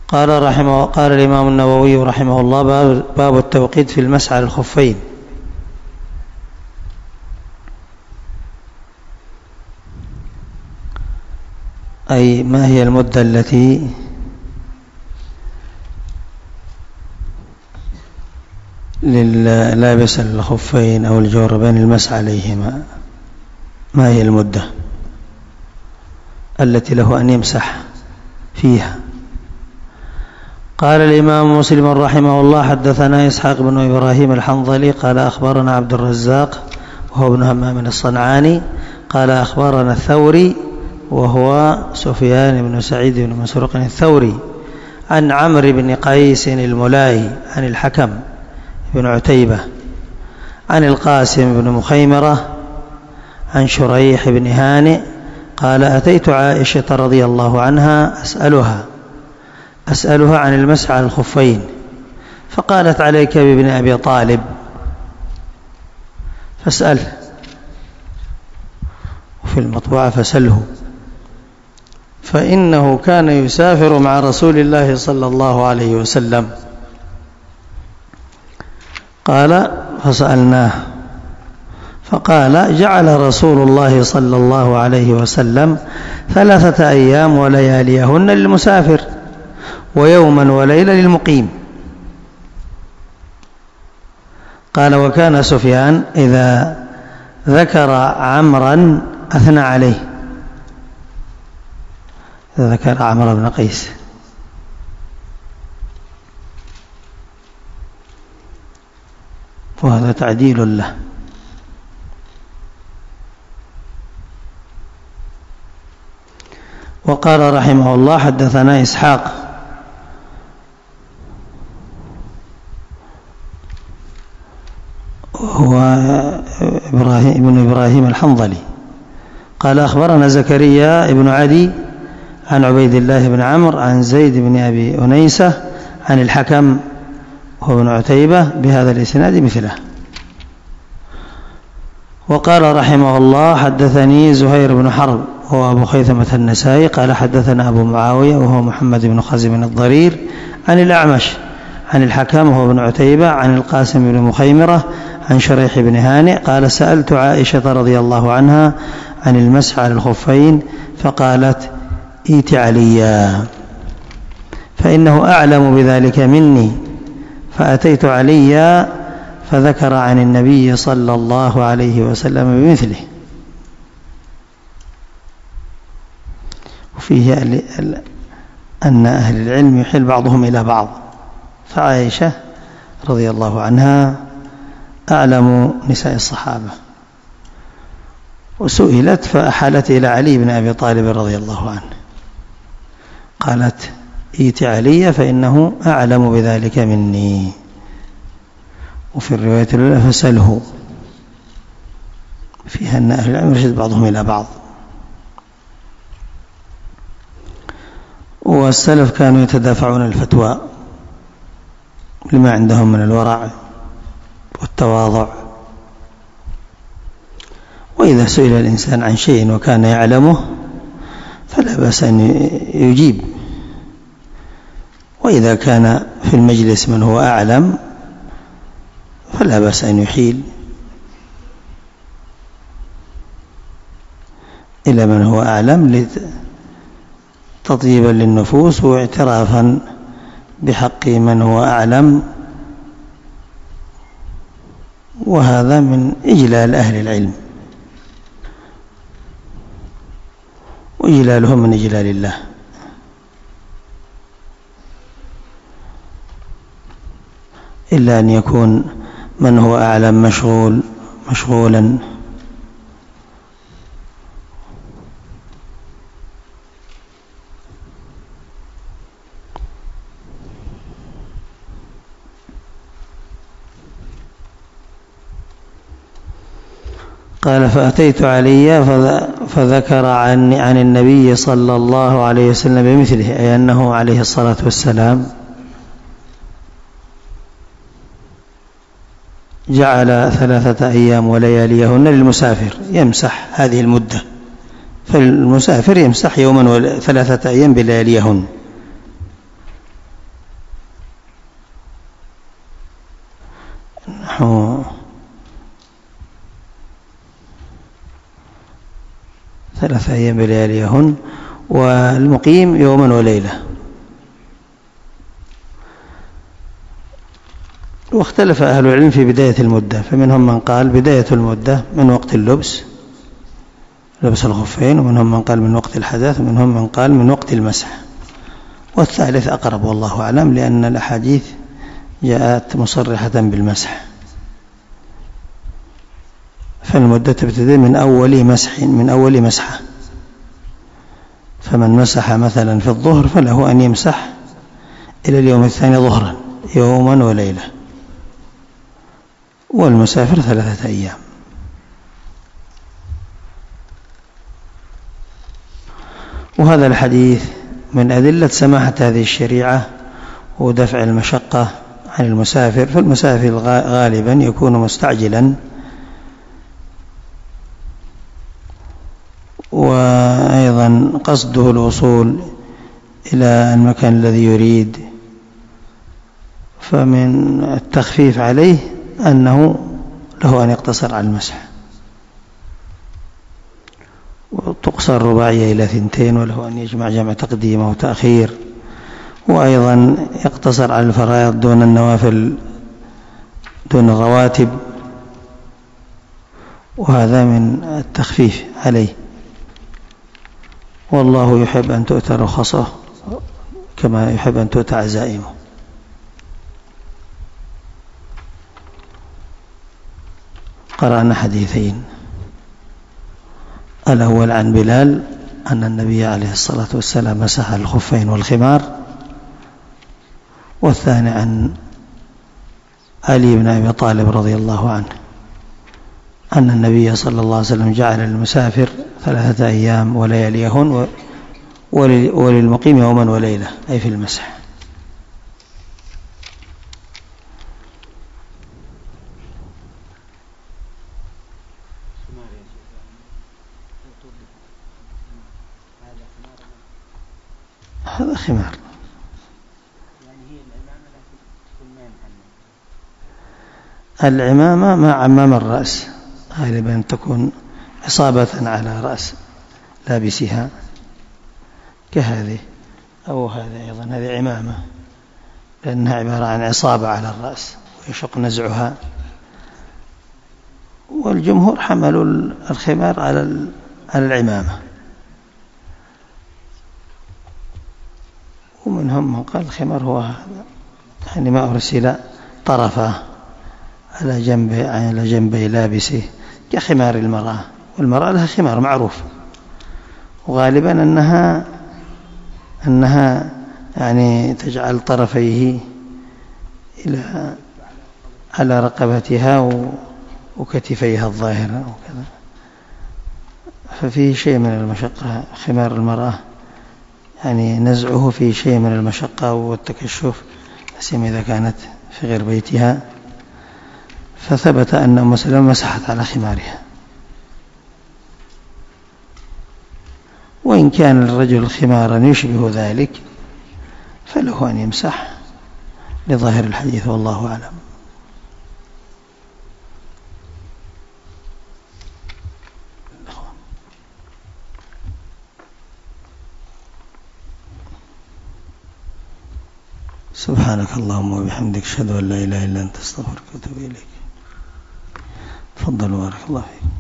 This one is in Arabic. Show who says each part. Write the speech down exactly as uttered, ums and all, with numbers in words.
Speaker 1: قال رحمه قال الإمام النووي رحمه الله: باب التوقيت في المسح على الخفين. أي ما هي المدة التي لللابس الخفين أو الجوربين المسح عليهما، ما هي المدة التي له أن يمسح فيها؟ قال الإمام مسلم رحمه الله: حدثنا إسحاق بن إبراهيم الحنظلي قال أخبرنا عبد الرزاق وهو ابن همام الصنعاني قال أخبرنا الثوري وهو سفيان بن سعيد بن مسروق الثوري عن عمرو بن قيس الملاهي عن الحكم بن عتيبة عن القاسم بن مخيمرة عن شريح بن هانئ قال: أتيت عائشة رضي الله عنها أسألها أسألها عن المسح على الخفين، فقالت: عليك بابن أبي طالب فاسأله، وفي المطبوعة فسله، فإنه كان يسافر مع رسول الله صلى الله عليه وسلم. قال: فسألناه فقال: جعل رسول الله صلى الله عليه وسلم ثلاثة أيام ولياليهن للمسافر ويوما وليلة للمقيم. قال: وكان سفيان إذا ذكر عمرا أثنى عليه، إذا ذكر عمرو بن قيس. وهذا تعديل له. وقال رحمه الله: حدثنا إسحاق هو إبراهيم ابن إبراهيم الحنظلي قال أخبرنا زكريا ابن عدي عن عبيد الله بن عمرو عن زيد بن أبي أنيسة عن الحكم وهو ابن عتيبة بهذا الإسناد مثله. وقال رحمه الله: حدثني زهير بن حرب وهو أبو خيثمة النسائي قال حدثنا أبو معاوية وهو محمد بن خازم الضرير عن الأعمش عن الحكم وهو ابن عتيبة عن القاسم بن مخيمرة عن شريح بن هانئ قال: سألت عائشة رضي الله عنها عن المسح على الخفين فقالت: ائت عليا فإنه أعلم بذلك مني، فأتيت عليا فذكر عن النبي صلى الله عليه وسلم بمثله. وفيه أن أهل العلم يحل بعضهم إلى بعض، فعائشة رضي الله عنها أعلم نساء الصحابة، وسئلت فأحالت إلى علي بن أبي طالب رضي الله عنه، قالت: ائت علي فإنه أعلم بذلك مني. وفي الرواية الأولى: فسله، فيها أن أهل العلم يرشد بعضهم إلى بعض. والسلف كانوا يتدافعون الفتوى لما عندهم من الورع والتواضع، وإذا سئل الإنسان عن شيء وكان يعلمه فلا بأس أن يجيب، وإذا كان في المجلس من هو أعلم فلا بأس أن يحيل إلى من هو أعلم تطيبا للنفوس واعترافا بحق من هو أعلم، وهذا من إجلال أهل العلم، وإجلالهم من إجلال الله. إلا أن يكون من هو أعلم مشغول مشغولا قال: فأتيت علي فذكر عن عن النبي صلى الله عليه وسلم بمثله، أي أنه عليه الصلاة والسلام جعل ثلاثة أيام ولياليهن للمسافر يمسح هذه المدة، فالمسافر يمسح يوما وثلاثة أيام بلياليهن. نحو ثلاثة أيام بلياليهن، والمقيم يوما وليلة. واختلف أهل العلم في بداية المدة، فمنهم من قال بداية المدة من وقت اللبس لبس الخفين، ومنهم من قال من وقت الحدث، ومنهم من قال من وقت المسح، والثالث أقرب والله أعلم، لأن الأحاديث جاءت مصرحة بالمسح، فالمدة تبتدئ من أول مسح من أول مسحة. فمن مسح مثلا في الظهر فله أن يمسح إلى اليوم الثاني ظهرا يوما وليلة، والمسافر ثلاثة أيام. وهذا الحديث من أدلة سماحة هذه الشريعة ودفع المشقة عن المسافر، فالمسافر غالبا يكون مستعجلا، وأيضا قصده الوصول إلى المكان الذي يريد، فمن التخفيف عليه أنه له أن يقتصر على المسح، وتقصر رباعية إلى ثنتين، وله أن يجمع جمع تقديم وتأخير، وأيضا يقتصر على الفرائض دون النوافل دون الرواتب، وهذا من التخفيف عليه. والله يحب أن تؤتى رخصه كما يحب أن تؤتى عزائمه. قرأنا حديثين، الأول عن بلال أن النبي عليه الصلاة والسلام مسح الخفين والخمار، والثاني عن علي بن أبي طالب رضي الله عنه أن النبي صلى الله عليه وسلم جعل للمسافر ثلاثة أيام ولياليهن، وللمقيم يوما وليلة، أي في المسح. هذا خمار، العمامة مع عمام الرأس غالبا تكون إصابة على رأس لابسها كهذه أو هذا، أيضا هذه عمامة لأنها عبارة عن عصابة على الرأس ويشق نزعها. والجمهور حملوا الخمار على على العمامة، ومنهم من قال الخمار هو هذا، يعني ما أرسل طرفه على جنب على جنبي لابسه كخمار المرأة، والمرأة لها خمار معروف، وغالبا أنها أنها يعني تجعل طرفيه إلى على رقبتها وكتفيها الظاهرة وكذا، ففيه شيء من المشقة. خمار المرأة يعني نزعه فيه شيء من المشقة والتكشف، سيما إذا كانت في غير بيتها. فثبت أن أم سلمة مسحت على خمارها، وإن كان الرجل خمارا يشبه ذلك فله أن يمسح لظاهر الحديث، والله أعلم. سبحانك اللهم وبحمدك، أشهد أن لا إله إلا أنت، أستغفرك وأتوب إليك. تفضلوا بارك الله فيك.